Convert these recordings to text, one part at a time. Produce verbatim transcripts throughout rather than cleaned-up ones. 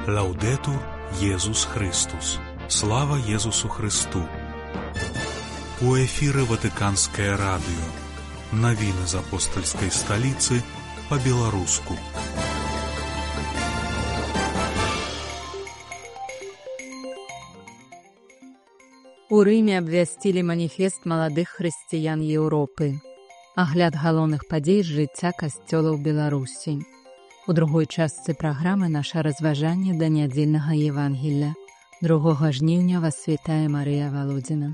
Лаўдетур Єсус Христос. Слава Єсусу Христу. У эфіры Ватыканскае радыё. Навіны з апостальскай сталіцы па-беларуску. У Рыме абвясцілі маніфест маладых хрысціян Еўропы. Агляд галоўных падзей з жыцця касцёла ў Беларусі. У другой частцы праграмы наша разважанне да нядзельнага Евангелля. другога жніўня вас вітае Марыя Валодзіна.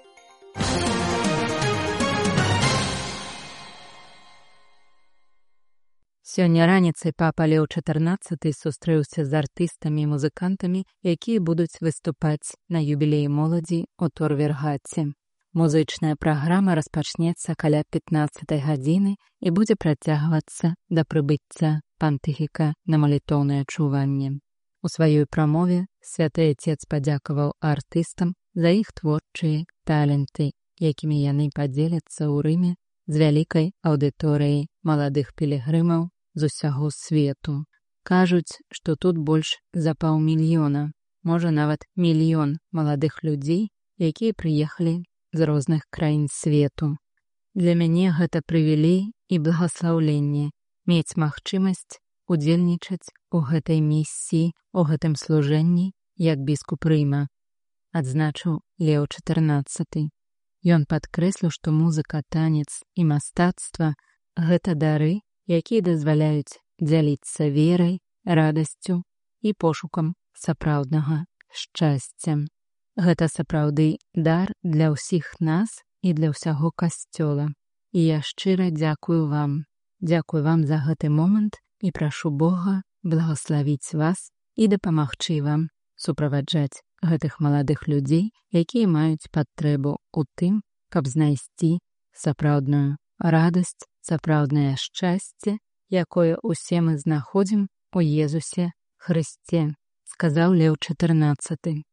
Сёння раніцай папа Леў чатырнаццаты сустрэўся з артыстамі і музыкантамі, якія будуць выступаць на юбілеі моладзі ў Торвергаце. Музычная праграма распачнецца каля пятнаццатай гадзіны і будзе працягвацца да прыбыцця пантыфіка на малітоўнае чуванне. У сваёй прамове святы Отец падзякаваў артыстам за іх творчыя таленты, якімі яны падзеляцца ў Рыме з вялікай аўдыторыяй маладых пілігрымаў з усяго свету. Кажуць, што тут больш за паўмільёна, можа нават мільён маладых людзей, якія прыехалі з розных краін свету. Для мяне гэта прывілей і благаслаўленне мець магчымасць удзельнічаць у гэтай місіі, у гэтым служэнні, як біскуп Рыма, адзначыў Леў чатырнаццаты. Ён падкрэсліў, што музыка, танец і мастацтва — гэта дары, якія дазваляюць дзяліцца верай, радасцю і пошукам сапраўднага шчасця. Гэта сапраўды дар для ўсіх нас і для ўсяго касцёла. І я шчыра дзякую вам. Дзякую вам за гэты момант і прашу Бога благаславіць вас і дапамагчы вам суправаджаць гэтых маладых людзей, якія маюць патрэбу ў тым, каб знайсці сапраўдную радасць, сапраўднае шчасце, якое ўсе мы знаходзім у Езусе Хрысце, сказаў Леў чатырнаццаты.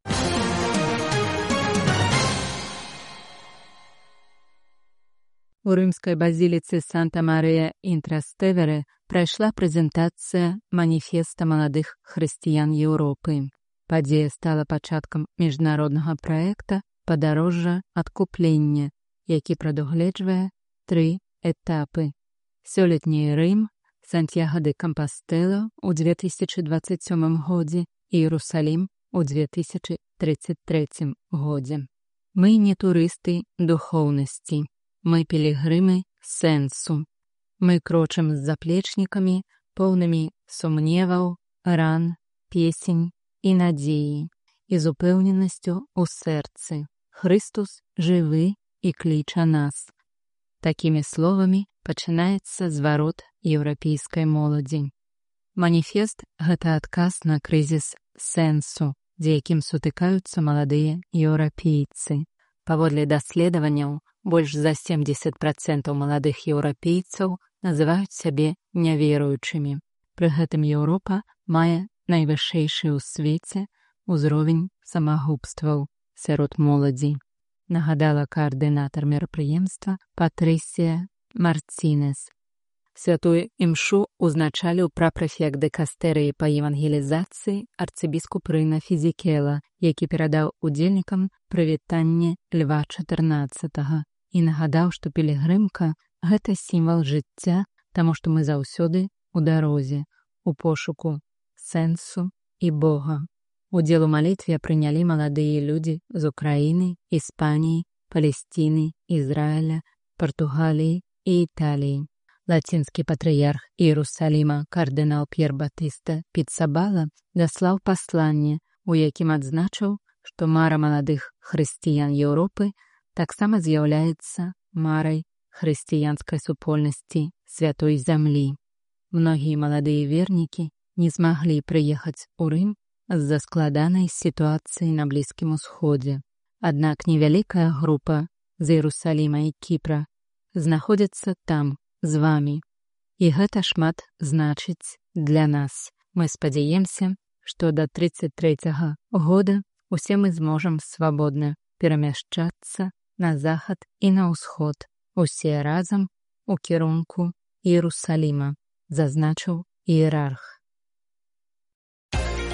У рымскай базіліцы Санта-Марыя ін Трастэвере прайшла прэзентацыя маніфеста маладых хрысціян Еўропы. Падзея стала пачаткам міжнароднага праекта «Падарожжа адкуплення», які прадугледжвае тры этапы. Сёлетні Рым, Сантьяго де Кампастэла ў две тысячы дваццаць сёмым годзе і Іерусалім у две тысячы трыццаць трэцім годзе. Мы не турысты духоўнасці. Мы пілігрымы сэнсу. Мы крочым з заплечнікамі, поўнымі сумневаў, ран, песень і надзеі, і з упэўненасцю ў сэрцы. Хрыстус жывы і кліча нас. Такімі словамі пачынаецца зварот еўрапейскай моладзі. Маніфест — гэта адказ на крызіс сэнсу, з якім сутыкаюцца маладыя еўрапейцы. Паводле даследаванняў, больш за семдзесят працэнтаў маладых еўрапейцаў называюць сябе няверуючымі. Пры гэтым Еўропа мае найвышэйшы ў свеце ўзровень самагубстваў сярод моладзі, нагадала каардынатар мерапрыемства Патрысія Марцінес. Святую імшу узначаліў прапрэфект дыкастэрыі па евангелізацыі арцыбіскуп Рына Фізікела, які перадаў удзельнікам прывітанне Льва чатырнаццатага і нагадаў, што пілігрымка — гэта сімвал жыцця, таму што мы заўсёды ў дарозе, у пошуку сэнсу і Бога. Удзел у малітве прынялі маладыя людзі з Украіны, Іспаніі, Палесціны, Ізраіля, Партугаліі і Італіі. Лацінскі патрыярх Іерусаліма кардынал П'ер Батыста Піцабала даслаў пасланне, у якім адзначыў, што мара маладых хрысціян Еўропы таксама з'яўляецца марай хрысціянскай супольнасці святой зямлі. Многія маладыя вернікі не змаглі прыехаць у Рым з-за складанай сітуацыі на Блізкім Усходзе. Аднак невялікая група з Іерусаліма і Кіпра знаходзіцца там, з вамі. І гэта шмат значыць для нас. Мы спадзяемся, што да трыццаць трэцяга года усе мы зможам свабодна перамяшчацца на захад і на ўсход, усе разам у кірунку Іерусаліма, зазначыў іерарх.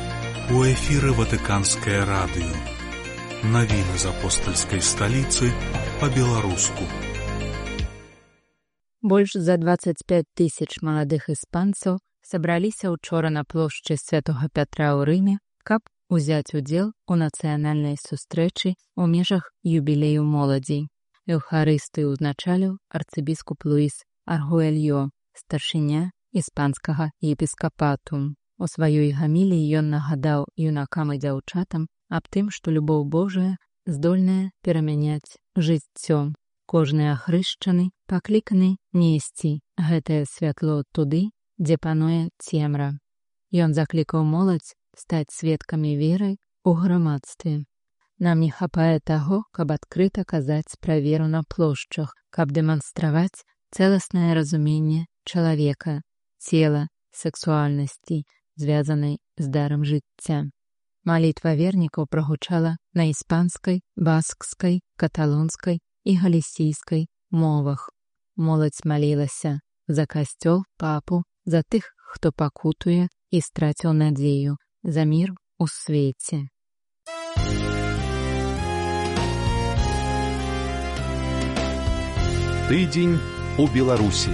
У эфіры Ватыканскае радыё. Навіны з апостальскай сталіцы па-беларуску. Больш за дваццаць пяць тысяч маладых іспанцаў сабраліся ўчора на плошчы Святога Пятра ў Рыме, каб узяць удзел у нацыянальнай сустрэчы ў межах юбілею моладзі. Еўхарыстыю ўзначаліў арцыбіскуп Луіс Аргуэльё, старшыня іспанскага епіскапату. У сваёй гаміліі ён нагадаў юнакам і дзяўчатам аб тым, што любоў Божая здольная перамяняць жыццё. Кожны ахрышчаны пакліканы несці гэтае святло туды, дзе пануе цемра. Ён заклікаў моладзь стаць сведкамі веры ў грамадстве. Нам не хапае таго, каб адкрыта казаць пра веру на плошчах, каб дэманстраваць цэласнае разуменне чалавека, цела, сексуальнасці, звязанай з дарам жыцця. Малітва вернікаў прагучала на іспанскай, баскскай, каталонскай і галісійскай мовах. Моладзь малілася за касцёл, папу, за тых, хто пакутуе і страціў надзею, за мір у свеце. Тыдзень у Беларусі.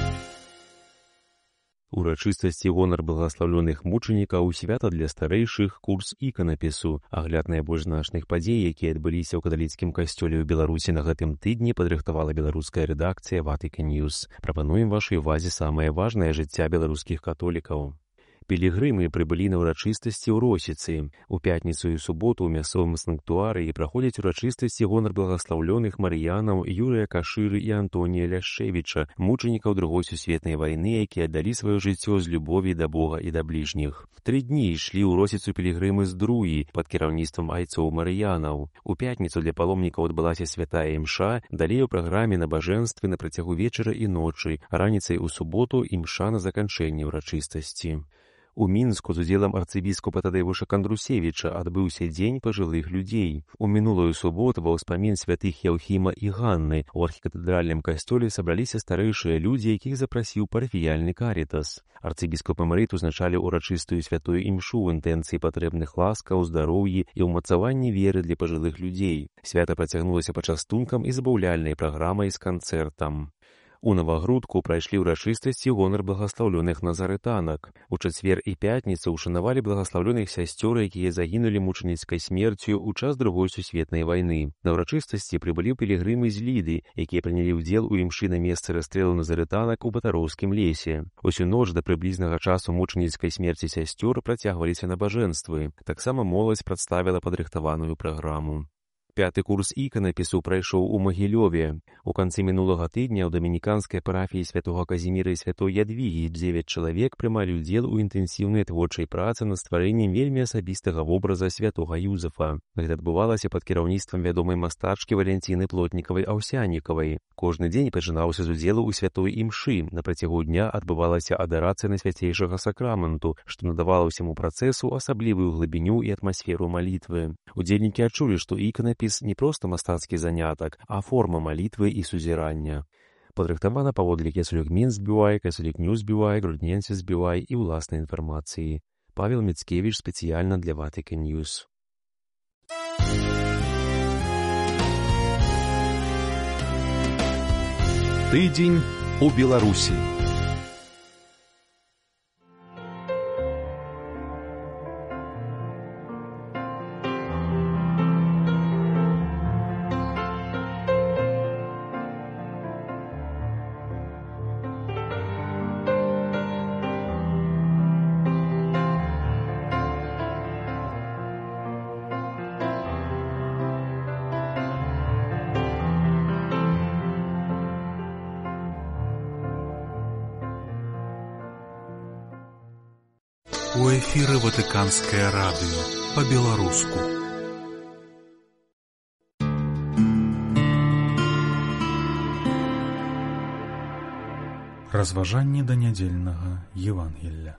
Урачыстасці гонар благаслаўлёных мучанікаў, свята для старэйшых, курс іканапісу. Агляд найбольш значных падзей, якія адбыліся ў каталіцкім касцёле ў Беларусі на гэтым тыдні, падрыхтавала беларуская рэдакцыя Vatican News. Прапануем вашай увазе самае важнае жыцця беларускіх католікаў. Пілігрымы прыбылі на ўрачыстасці ў Росіцы. У пятніцу і суботу ў мясцовым санктуарыі праходзяць урачыстасці гонар благаслаўлёных марыянаў Юрыя Кашыры і Антонія Ляшчэвіча, мучанікаў другой сусветнай вайны, якія аддалі сваё жыццё з любові да Бога і да бліжніх. Тры дні ішлі ў Росіцу пілігрымы з Друі пад кіраўніцтвам айцоў марыянаў. У пятніцу для паломнікаў адбылася святая імша, далей у праграме набажэнствы на працягу вечара і ночы, раніцай у суботу імша на заканчэнне ўрачыстасці. У Мінску з удзелам арцыбіскупа Тадэвуша Кандрусевіча адбыўся дзень пажылых людзей. У мінулую суботу ва ўспамін святых Яўхіма і Ганны у архікатэдральным касцёле сабраліся старэйшыя людзі, якіх запрасіў парафіяльны карітас. Арцыбіскуп эмэрыт узначаліў урачыстую святую імшу ў інтэнцыі патрэбных ласкаў, здароўі і ўмацаванні веры для пажылых людзей. Свята працягнулася пачастункам і забаўляльнай праграмай з канцэртам. У Навагрудку прайшлі ўрачыстасці гонар благаслаўлёных назарытанак. У чацвер і пятніцу ўшанавалі благаслаўлёных сясцёр, якія загінулі мучаніцкай смерцю ў час другой сусветнай вайны. На ўрачыстасці прыбылі пілігрымы з Ліды, якія прынялі ўдзел у імшы на месцы расстрэлу назарытанак у Батароўскім лесе. Усю ноч да прыблізнага часу мучаніцкай смерці сясцёр працягваліся набажэнствы. Таксама моладзь прадставіла падрыхтаваную праграму. Пяты курс іканапісу прайшоў у Магілёве. У канцы мінулага тыдня ў дамініканскай парафіі святога Казіміра і святой Ядвігі дзевяць чалавек прымалі ўдзел у інтэнсіўнай творчай працы над стварэннем вельмі асабістага вобраза святога Юзафа. Гэта адбывалася пад кіраўніцтвам вядомай мастачкі Валянціны Плотнікавай-Аўсянікавай. Кожны дзень пачынаўся з удзелу ў святой імшы. На працягу дня адбывалася адарацыя Найсвяцейшага сакраменту, што надавала ўсяму працэсу асаблівую глыбіню і атмасферу малітвы. Удзельнікі адчулі, што іканапіс не проста мастацкі занятак, а форма малітвы і сузірання. Падрыхтавана паводле Кесулік Мінск Бюай, Кесулік Ньюс Бюай, Грудненсіс Бюай і ўласнай інфармацыі. Павел Міцкевіч спецыяльна для Vatican News. Тыдзень у Беларусі. У эфіры Ватыканскае радыё па-беларуску. Разважанні да нядзельнага Евангелля.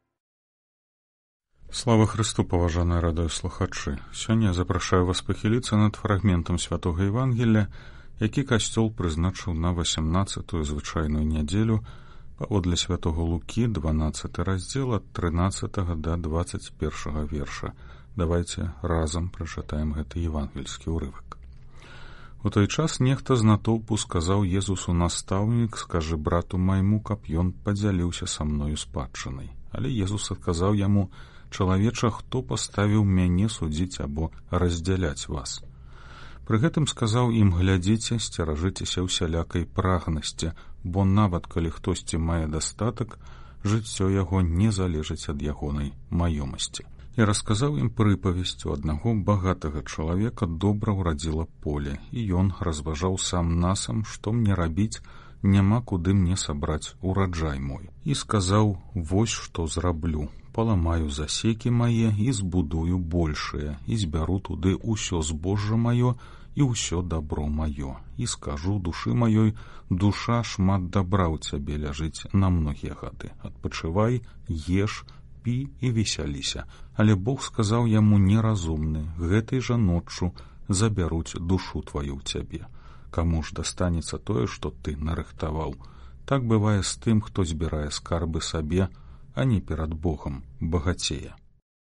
Слава Христу, паважаныя радыёслухачы! Сёння я запрашаю вас пахіліцца над фрагментам святога Евангелля, які касцёл прызначыў на васямнаццатую звычайную нядзелю Паводле святого Лукі, дванаццаты раздзел ад трынаццатага да дваццаць першага верша. Давайте разам прачытаем гэты евангельскі ўрывак. У той час нехта з натоўпу сказаў Езусу: «Настаўнік, скажы брату майму, каб ён падзяліўся са мною спадчынай». Але Езус адказаў яму: «Чалавеча, хто паставіў мяне судзіць або раздзяляць вас?» Пры гэтым сказаў ім: «Глядзіце, сцеражыцеся ўсялякай прагнасці, бо нават калі хтосьці мае дастатак, жыццё яго не залежыць ад ягонай маёмасці». І расказаў ім прыпавесць: у аднаго багатага чалавека добра ўрадзіла поле, і ён разважаў сам насам, што мне рабіць, няма куды мне сабраць ураджай мой. І сказаў: «Вось што зраблю. Паламаю засекі мае і збудую большыя, і збяру туды ўсё збожжа маё і ўсё дабро маё. І скажу душы маёй: душа, шмат дабра ў цябе ляжыць на многія гады. Адпачывай, еш, пі і весяліся». Але Бог сказаў яму: «Неразумны, гэтай жа ноччу забяруць душу тваю ў цябе. Каму ж дастанецца тое, што ты нарыхтаваў? Так бывае з тым, хто збірае скарбы сабе, а не перад Богам багацее».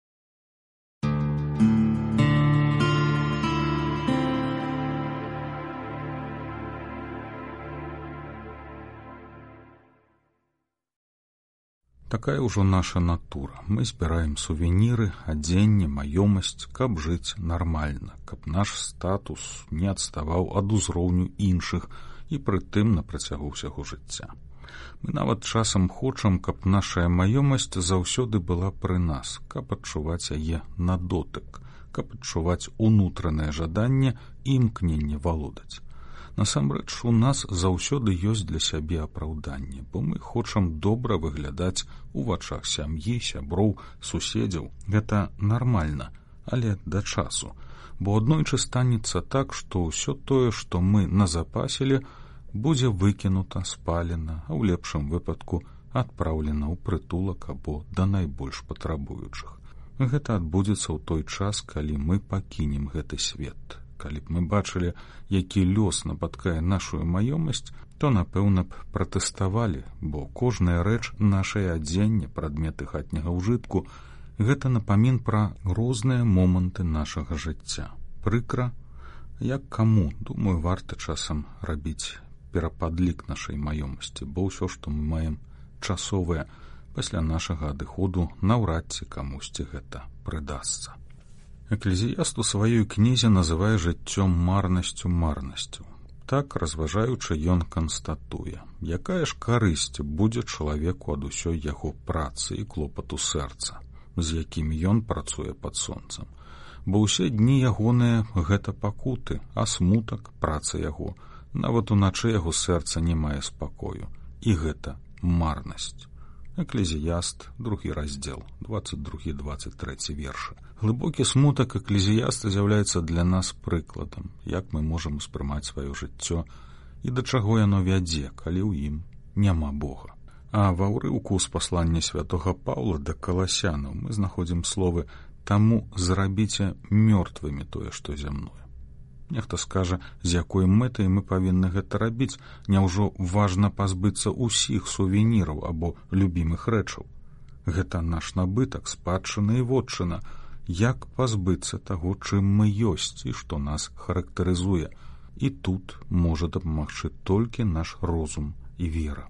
Такая ўжо наша натура. Мы збіраем сувеніры, адзенне, маёмасць, каб жыць нармальна, каб наш статус не адставаў ад узроўню іншых і прытым на працягу ўсяго жыцця. Мы нават часам хочам, каб нашая маёмасць заўсёды была пры нас, каб адчуваць яе на дотык, каб адчуваць унутранае жаданне і імкненне валодаць. Насамрэч, у нас заўсёды ёсць для сябе апраўданне, бо мы хочам добра выглядаць у вачах сям'і, сяброў, суседзяў. Гэта нармальна, але да часу, бо аднойчы станецца так, што ўсё тое, што мы назапасілі, будзе выкінута, спалена, а ў лепшым выпадку адпраўлена ў прытулак або да найбольш патрабуючых. Гэта адбудзецца ў той час, калі мы пакінем гэты свет. Калі б мы бачылі, які лёс напаткае нашу маёмасць, то, напэўна б, пратэставалі, бо кожная рэч, нашае адзенне, прадметы хатняга ўжытку — гэта напамін пра розныя моманты нашага жыцця. Прыкра, як каму, думаю, варта часам рабіць перападлік нашай маёмасці, бо ўсё, што мы маем часовае, пасля нашага адыходу наўрад ці камусьці гэта прыдасца. Эклезіяст у сваёй кнізе называе жыццё марнасцю марнасцю. Так, разважаючы, ён канстатуе, якая ж карысць будзе чалавеку ад усёй яго працы і клопату сэрца, з якімі ён працуе пад сонцам. Бо ўсе дні ягоныя — гэта пакуты, а смутак — праца яго. Нават уначы яго сэрца не мае спакою. І гэта марнасць. Эклезіяст, другі раздзел, дваццаць другі — дваццаць трэці вершы. Глыбокі смутак эклезіяста з'яўляецца для нас прыкладам, як мы можам успрымаць сваё жыццё і да чаго яно вядзе, калі ў ім няма Бога. А ва ўрыўку з паслання святога Паўла да каласянаў мы знаходзім словы: «Таму зрабіце мёртвымі тое, што зямное». Нехта скажа, з якой мэтай мы павінны гэта рабіць? Няўжо важна пазбыцца ўсіх сувеніраў або любімых рэчаў? Гэта наш набытак, спадчына і вотчына. Як пазбыцца таго, чым мы ёсць і што нас характарызуе? І тут можа дапамагчы толькі наш розум і вера.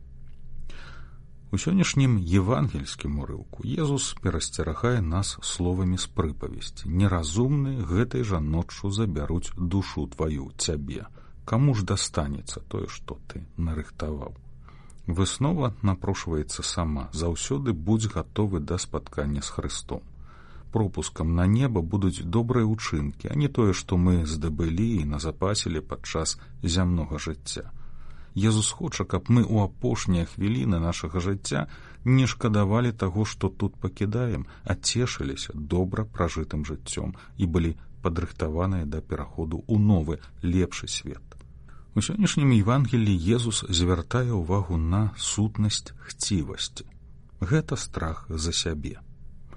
У сённяшнім евангельскім урыўку Езус перасцерагае нас словамі з прыпавесці: «Неразумны, гэтай жа ноччу забяруць душу тваю цябе. Каму ж дастанецца тое, што ты нарыхтаваў?» Выснова напрошваецца сама: заўсёды будзь гатовы да спаткання з Хрыстом. Пропускам на неба будуць добрыя ўчынкі, а не тое, што мы здабылі і назапасілі падчас зямнога жыцця. Езус хоча, каб мы ў апошнія хвіліны нашага жыцця не шкадавалі таго, што тут пакідаем, а цешыліся добра пражытым жыццём і былі падрыхтаваныя да пераходу ў новы, лепшы свет. У сённяшнім Евангелі Езус звяртае ўвагу на сутнасць хцівасці. Гэта страх за сябе.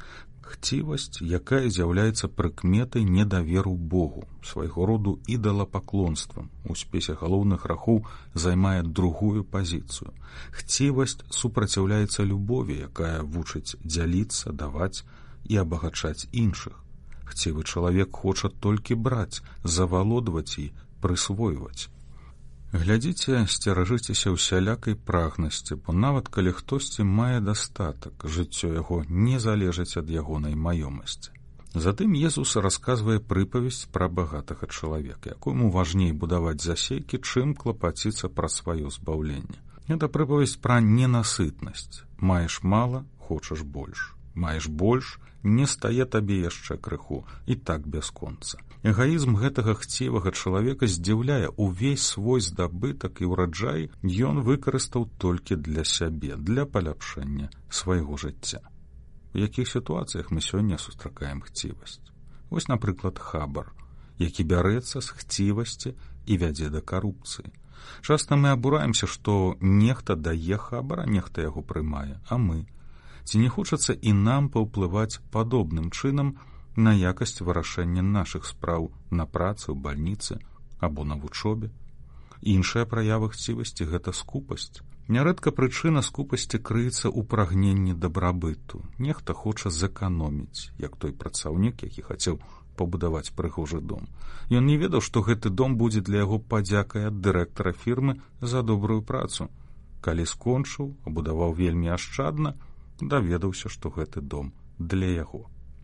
хцівасць, якая з'яўляецца прыкметай недаверу Богу, свайго роду ідалапаклонствам, у спісе галоўных грахоў займае другую пазіцыю. Хцівасць супраціўляецца любові, якая вучыць дзяліцца, даваць і абагачаць іншых. Хцівы чалавек хоча толькі браць, завалодваць і прысвойваць. Глядзіце, сцеражыцеся ўсялякай прагнасці, бо нават калі хтосьці мае дастатак, жыццё яго не залежыць ад ягонай маёмасці. Затым Езус расказвае прыпавесць пра багатага чалавека, якому важней будаваць засейкі, чым клапаціцца пра сваё збаўленне. Гэта прыпавесць пра ненасытнасць. Маеш мала, хочаш больш. Маеш больш, не стае табе яшчэ крыху, і так бясконца. Эгаізм гэтага хцівага чалавека здзіўляе. Увесь свой здабытак і ўраджай ён выкарыстаў толькі для сябе, для паляпшэння свайго жыцця. У якіх сітуацыях мы сёння сустракаем хцівасць? Вось, напрыклад, хабар, які бярэцца з хцівасці і вядзе да карупцыі. Часта мы абураемся, што нехта дае хабар, а нехта яго прымае, а мы? Ці не хочацца і нам паўплываць падобным чынам на якасць вырашэння нашых спраў на працы, ў бальніцы або на вучобе? Іншая праява хцівасці – гэта скупасць. Нярэдка прычына скупасці крыецца ў прагненні дабрабыту. Нехта хоча зэканоміць, як той працаўнік, які хацеў пабудаваць прыгожы дом. Ён не ведаў, што гэты дом будзе для яго падзякай ад дырэктара фірмы за добрую працу. Калі скончыў, абудаваў вельмі ашчадна, даведаўся, што гэты дом для яго.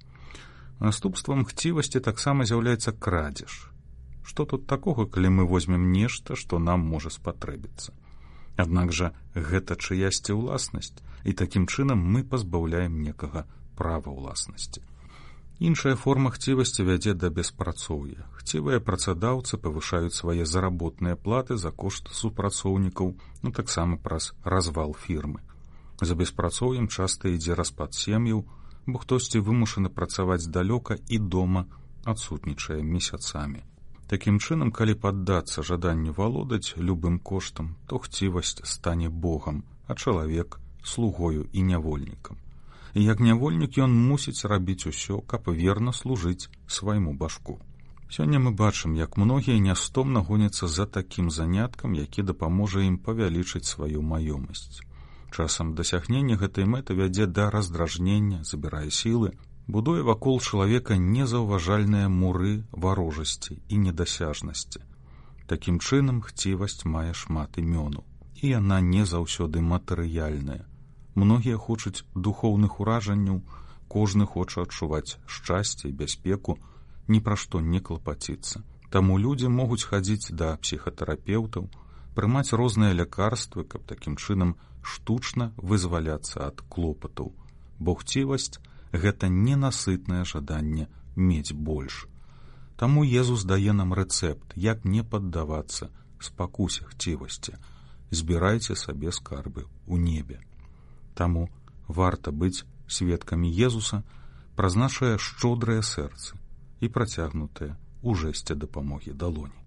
Наступствам хцівасці таксама з'яўляецца крадзеж. Што тут такога, калі мы возьмем нешта, што нам можа спатрэбіцца? Аднак жа гэта чыясьці ўласнасць, і такім чынам мы пазбаўляем некага права ўласнасці. Іншая форма хцівасці вядзе да беспрацоўя. Хцівыя працадаўцы павышаюць свае заработныя платы за кошт супрацоўнікаў, ну таксама праз развал фірмы. За беспрацоўем часта ідзе распад сем'яў, бо хтосьці вымушаны працаваць далёка і дома адсутнічае месяцамі. Такім чынам, калі паддацца жаданню валодаць любым коштам, то хцівасць стане богам, а чалавек слугою і нявольнікам. І як нявольнік ён мусіць рабіць усё, каб верна служыць свайму башку. Сёння мы бачым, як многія нястомна гоняцца за такім заняткам, які дапаможа ім павялічыць сваю маёмасць. Часам дасягнення гэтай мэты вядзе да раздражнення, забірае сілы, будуе вакол чалавека незаўважальныя муры варожасці і недасяжнасці. Такім чынам хцівасць мае шмат імёнаў, і яна не заўсёды матэрыяльная. Многія хочуць духоўных уражанняў, кожны хоча адчуваць шчасце і бяспеку, ні пра што не клапаціцца. Таму людзі могуць хадзіць да псіхатэрапеўтаў, прымаць розныя лякарствы, каб такім чынам штучна вызваляцца ад клопатаў, бо хцівасць – гэта ненасытнае жаданне мець больш. Таму Езус дае нам рэцэпт, як не паддавацца спакусе хцівасці. Збірайце сабе скарбы ў небе. Таму варта быць сведкамі Езуса праз нашае шчодрае сэрцы і працягнутае ў жэсце дапамогі далоні.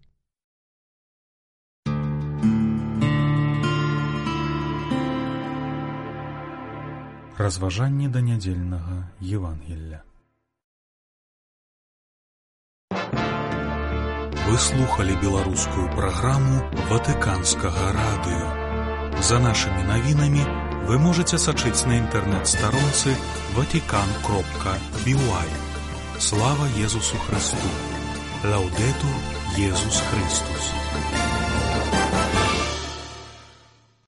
Разважанні да нядзельнага Евангелля. Вы слухали беларускую праграму Ватыканскага радыё. За нашымі навінамі вы можаце сачыць на інтэрнэт-старонцы ватикан кропка би уай. Слава Езусу Христу! Лаўдэтур Езус Христус!